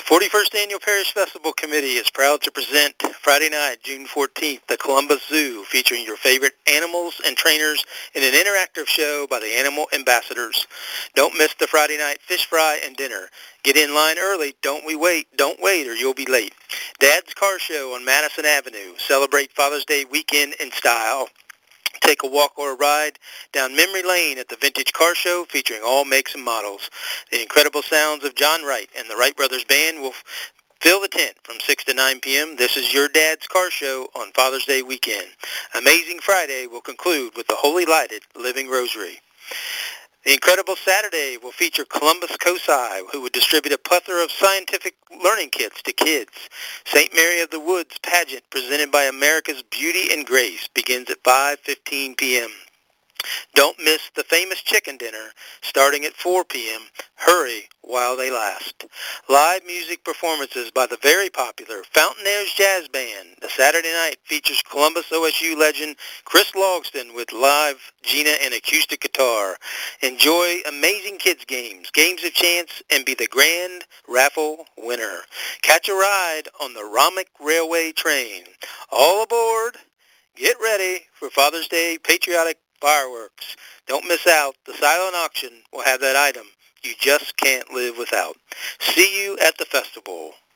41st Annual Parish Festival Committee is proud to present Friday night, June 14th, the Columbus Zoo, featuring your favorite animals and trainers in an interactive show by the Animal Ambassadors. Don't miss the Friday night fish fry and dinner. Get in line early. Don't wait, or you'll be late. Dad's Car Show on Madison Avenue. Celebrate Father's Day weekend in style. Take a walk or a ride down memory lane at the Vintage Car Show, featuring all makes and models. The incredible sounds of John Wright and the Wright Brothers Band will fill the tent from 6 to 9 p.m. This is your Dad's Car Show on Father's Day weekend. Amazing Friday will conclude with the Holy Lighted Living Rosary. The Incredible Saturday will feature Columbus COSI, who will distribute a plethora of scientific learning kits to kids. St. Mary of the Woods pageant presented by America's Beauty and Grace begins at 5:15 p.m. Don't miss the famous chicken dinner starting at 4 p.m. Hurry while they last. Live music performances by the very popular Fountainairs Jazz Band. The Saturday night features Columbus OSU legend Chris Logston with live Gina and acoustic guitar. Enjoy amazing kids games, games of chance, and be the grand raffle winner. Catch a ride on the Romick Railway train. All aboard. Get ready for Father's Day patriotic fireworks. Don't miss out. The silent auction will have that item you just can't live without. See you at the festival.